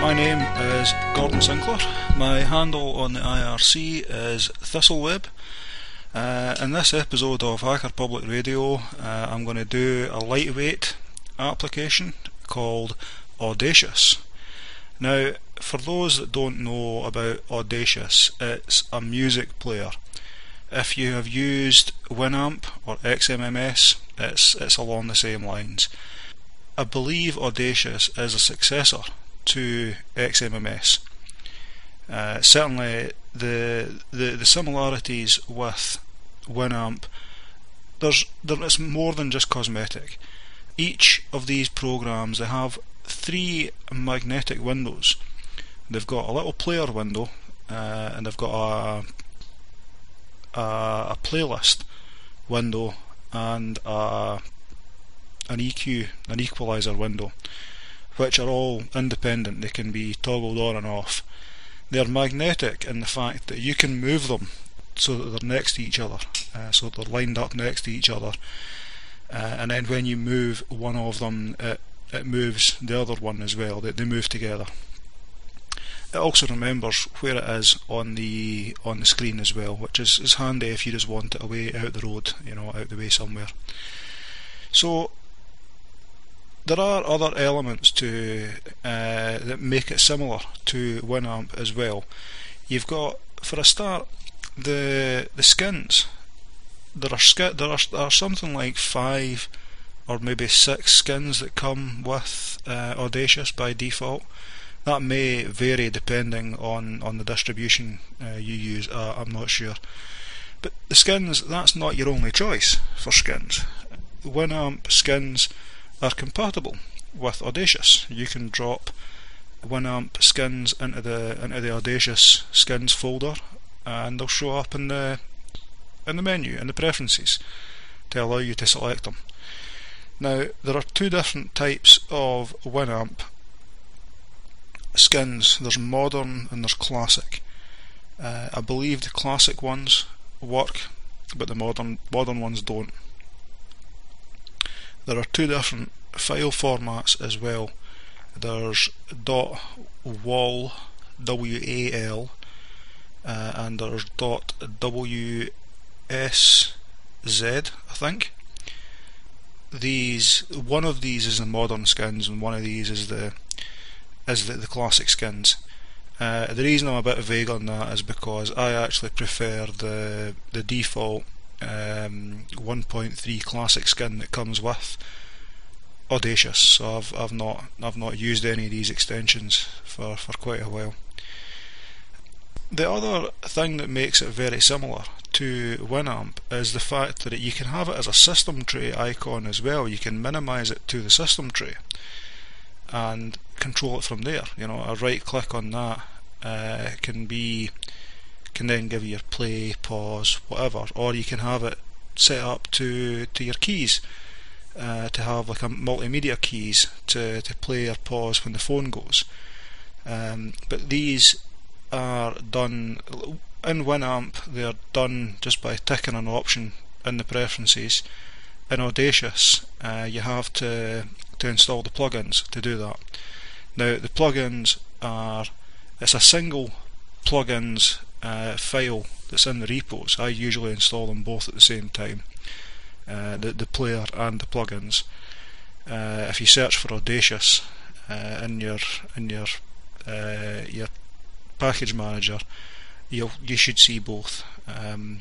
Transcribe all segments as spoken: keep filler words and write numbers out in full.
My name is Gordon Sinclair. My handle on the I R C is Thistleweb. Uh, in this episode of Hacker Public Radio, uh, I'm going to do a lightweight application called Audacious. Now, for those that don't know about Audacious, it's a music player. If you have used Winamp or X M M S, it's, it's along the same lines. I believe Audacious is a successor to X M M S. Uh, certainly the, the the similarities with Winamp, there's there, it's more than just cosmetic. Each of these programs, they have three magnetic windows. They've got a little player window, uh, and they've got a, a a playlist window and a an E Q, an equalizer window, which are all independent. They can be toggled on and off. They're magnetic in the fact that you can move them so that they're next to each other, uh, so that they're lined up next to each other, uh, and then when you move one of them, it, it moves the other one as well. They, they move together. It also remembers where it is on the on the screen as well, which is, is handy if you just want it away out the road, you know, out the way somewhere. So there are other elements to uh, that make it similar to Winamp as well. You've got, for a start, the the skins. There are sk there are, there are something like five or maybe six skins that come with uh, Audacious by default. That may vary depending on on the distribution uh, you use. Uh, I'm not sure, but the skins, that's not your only choice for skins. Winamp skins are compatible with Audacious. You can drop Winamp skins into the into the Audacious skins folder, and they'll show up in the in the menu, in the preferences, to allow you to select them. Now, there are two different types of Winamp skins. There's modern and there's classic. Uh, I believe the classic ones work, but the modern modern ones don't. There are two different file formats as well. There's .wal, W A L, uh, and there's .W S Z, I think. These, one of these is the modern skins, and one of these is the is the, the classic skins. Uh, the reason I'm a bit vague on that is because I actually prefer the the default Um, one point three classic skin that comes with Audacious. So I've I've not I've not used any of these extensions for, for quite a while. The other thing that makes it very similar to Winamp is the fact that it, you can have it as a system tray icon as well. You can minimize it to the system tray and control it from there. You know, a right click on that uh, can be can then give you your play, pause, whatever, or you can have it set up to to your keys, uh, to have like a multimedia keys to, to play or pause when the phone goes. Um, but these are done in Winamp. They are done just by ticking an option in the preferences. In Audacious, uh, you have to to install the plugins to do that. Now, the plugins are it's a single plugins Uh, file that's in the repos. I usually install them both at the same time, uh, the, the player and the plugins. Uh, if you search for Audacious uh, in your in your uh, your package manager, you you should see both. Um,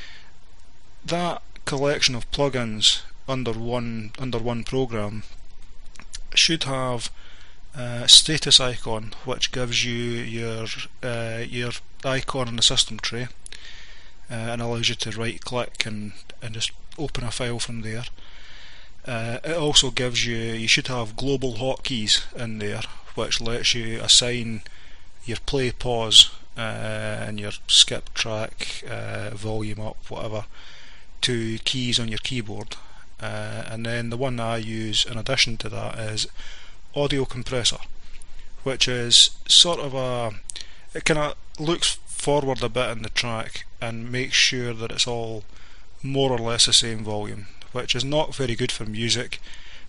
that collection of plugins under one under one program should have a status icon, which gives you your uh, your icon on the system tray, uh, and allows you to right click and, and just open a file from there. Uh, it also gives you, you should have global hotkeys in there, which lets you assign your play, pause, uh, and your skip track, uh, volume up, whatever, to keys on your keyboard. Uh, and then the one that I use in addition to that is Audio Compressor, which is sort of a, it kind of looks forward a bit in the track and makes sure that it's all more or less the same volume, which is not very good for music,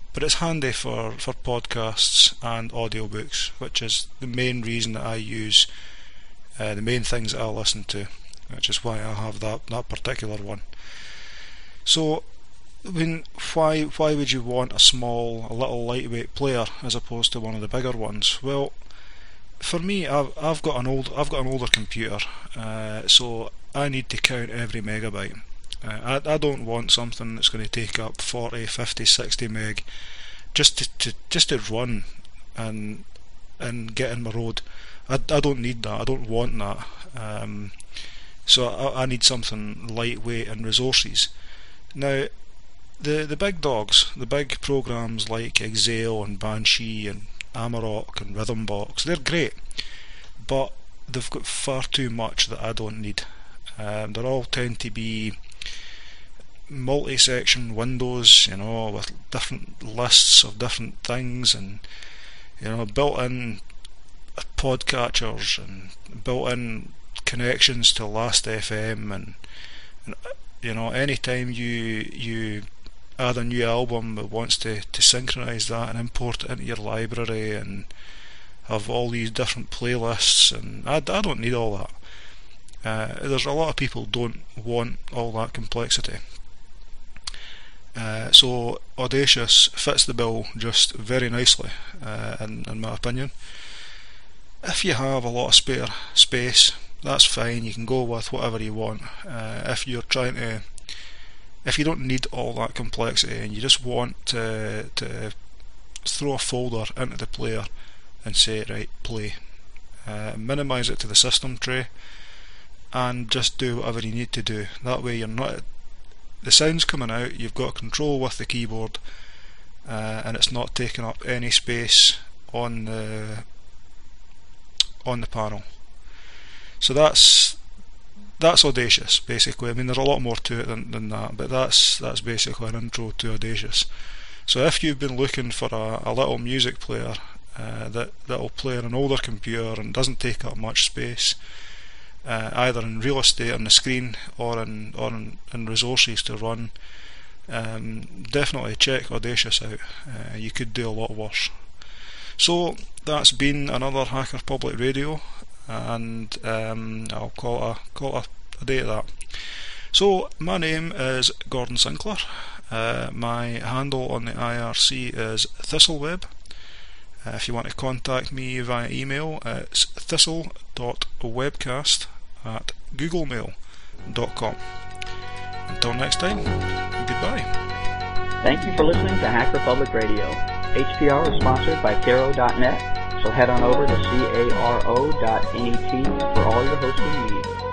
but it's handy for, for podcasts and audiobooks, which is the main reason that I use, uh, the main things that I listen to, which is why I have that, that particular one. So, I mean, why why would you want a small, a little lightweight player as opposed to one of the bigger ones? Well, for me, I've I've got an old I've got an older computer, uh, so I need to count every megabyte. Uh, I I don't want something that's going to take up forty, fifty, sixty meg just to, to just to run and and get in my road. I I don't need that. I don't want that. Um, so I, I need something lightweight and resources. Now, the the big dogs, the big programs like Exail and Banshee and Amarok and Rhythmbox, they're great, but they've got far too much that I don't need. Um, they all tend to be multi-section windows, you know, with different lists of different things, and you know, built-in podcatchers and built-in connections to Last F M, and, and you know, anytime you you add a new album that wants to, to synchronise that and import it into your library and have all these different playlists, and I, I don't need all that. Uh, there's a lot of people don't want all that complexity. Uh, so Audacious fits the bill just very nicely, uh, in, in my opinion. If you have a lot of spare space, that's fine, you can go with whatever you want. Uh, if you're trying to If you don't need all that complexity and you just want to, to throw a folder into the player and say, right, play, uh, minimise it to the system tray and just do whatever you need to do. That way you're not, the sound's coming out, you've got control with the keyboard, uh, and it's not taking up any space on the on the panel. So that's That's Audacious, basically. I mean, there's a lot more to it than, than that, but that's that's basically an intro to Audacious. So if you've been looking for a, a little music player uh, that that'll play on an older computer and doesn't take up much space, uh, either in real estate on the screen or in or in, in resources to run, um, definitely check Audacious out. Uh, you could do a lot worse. So that's been another Hacker Public Radio, and um, I'll call it, a, call it a, a day of that. So my name is Gordon Sinclair. Uh, my handle on the I R C is Thistleweb. Uh, if you want to contact me via email, it's thistle dot webcast at googlemail dot com. Until next time, goodbye. Thank you for listening to Hacker Public Radio. H P R is sponsored by Caro dot net. So head on over to caro dot net for all your hosting needs.